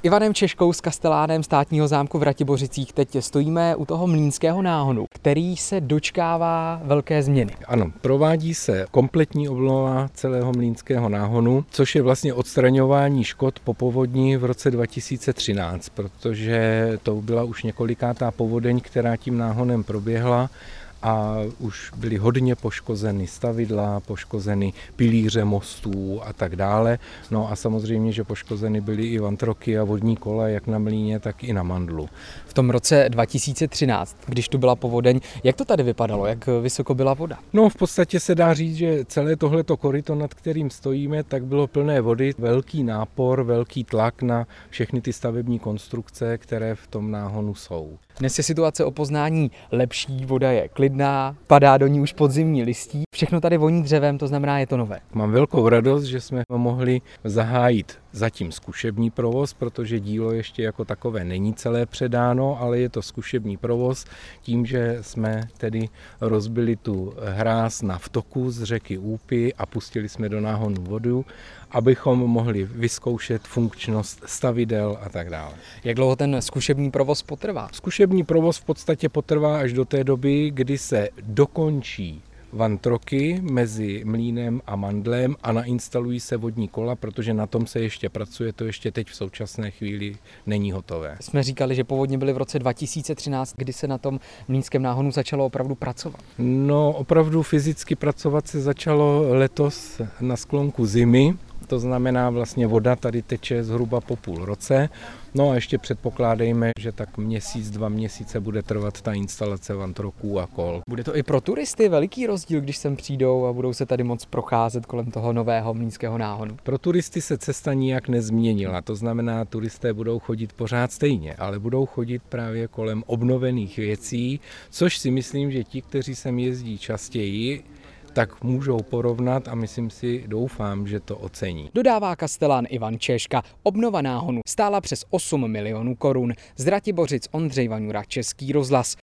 Ivanem Češkou s kastelánem státního zámku v Ratibořicích teď stojíme u toho mlýnského náhonu, který se dočkává velké změny. Ano, provádí se kompletní obnova celého mlýnského náhonu, což je vlastně odstraňování škod po povodni v roce 2013, protože to byla už několikátá povodeň, která tím náhonem proběhla. A už byly hodně poškozeny stavidla, poškozeny pilíře mostů a tak dále. No a samozřejmě, že poškozeny byly i vantroky a vodní kola, jak na mlýně, tak i na mandlu. V tom roce 2013, když tu byla povodeň, jak to tady vypadalo, jak vysoko byla voda? No v podstatě se dá říct, že celé tohleto koryto, nad kterým stojíme, tak bylo plné vody, velký nápor, velký tlak na všechny ty stavební konstrukce, které v tom náhonu jsou. Dnes je situace o poznání lepší, voda je klidná, padá do ní už podzimní listí, všechno tady voní dřevem, to znamená, je to nové. Mám velkou radost, že jsme mohli zahájit zatím zkušební provoz, protože dílo ještě jako takové není celé předáno, ale je to zkušební provoz tím, že jsme tedy rozbili tu hráz na vtoku z řeky Úpy a pustili jsme do náhonu vodu, abychom mohli vyzkoušet funkčnost stavidel a tak dále. Jak dlouho ten zkušební provoz potrvá? Zkušební provoz v podstatě potrvá až do té doby, kdy se dokončí vantroky mezi mlýnem a mandlem a nainstalují se vodní kola, protože na tom se ještě pracuje, to ještě teď v současné chvíli není hotové. Jsme říkali, že povodně byly v roce 2013, kdy se na tom mlýnském náhonu začalo opravdu pracovat. No opravdu fyzicky pracovat se začalo letos na sklonku zimy. To znamená vlastně voda tady teče zhruba po půl roce. No a ještě předpokládejme, že tak měsíc, 2 měsíce bude trvat ta instalace vantroků a kol. Bude to i pro turisty veliký rozdíl, když sem přijdou a budou se tady moc procházet kolem toho nového mlýnského náhonu? Pro turisty se cesta nijak nezměnila, to znamená, turisté budou chodit pořád stejně, ale budou chodit právě kolem obnovených věcí, což si myslím, že ti, kteří sem jezdí častěji, tak můžou porovnat a myslím si, doufám, že to ocení. Dodává kastelán Ivan Češka. Obnova náhonu stála přes 8 milionů korun. Z Ratibořic Ondřej Vaňura, Český rozhlas.